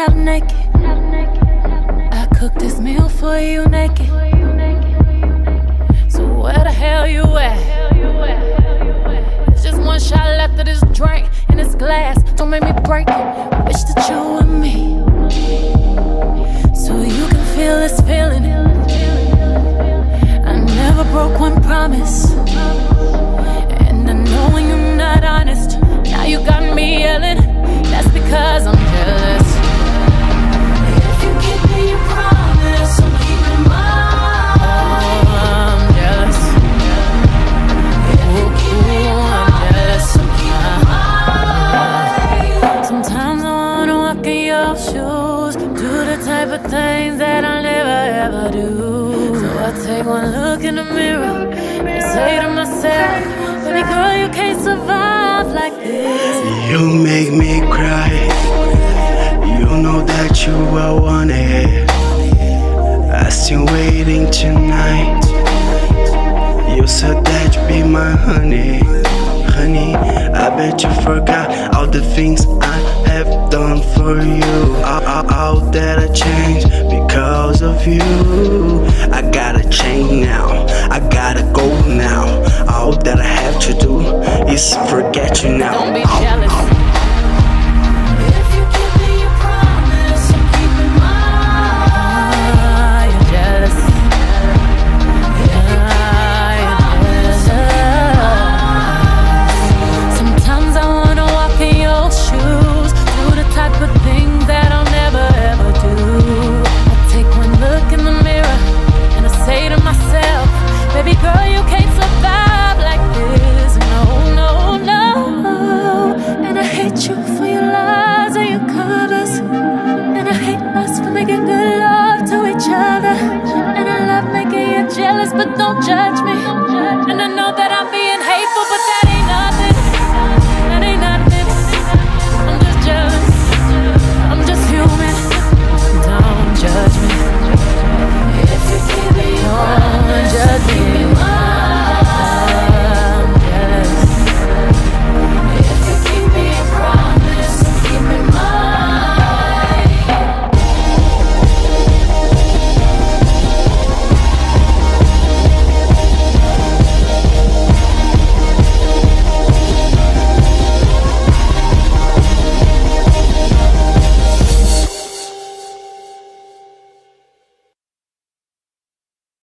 top naked. I cooked this meal for you naked. So where the hell you at? There's just one shot left of this drink in this glass. Don't make me break it. Wish that you were me, so you can feel this feeling. I never broke one promise, and I know when you're not honest. Now you got me yelling. That's because I'm jealous. If you keep me your promise, I'm keeping mine. Oh, I'm jealous. If you keep me your promise, I'm keeping mine. Sometimes I wanna walk in your shoes, do the type of things that I never ever do. So I take one look in the mirror and say to myself, baby girl, you can't survive like this. You make me cry. You know that you will want it. I'm still waiting tonight. You said that you'd be my honey. Honey, I bet you forgot all the things I have done for you. All that I changed because of you. I gotta change now. I gotta go now. All that I have to do is forget you now. Don't be jealous. If you give me your promise, I'm keeping mine. You're jealous. Yeah, you're jealous. Sometimes I wanna walk in your shoes, do the type of things that I'll never ever do. I take one look in the mirror and I say to myself, baby girl, you can't survive like this. No, no, no. And I hate you for your lies and your covers. And I hate us for making good love to each other. And I love making you jealous, but don't judge me. And I know that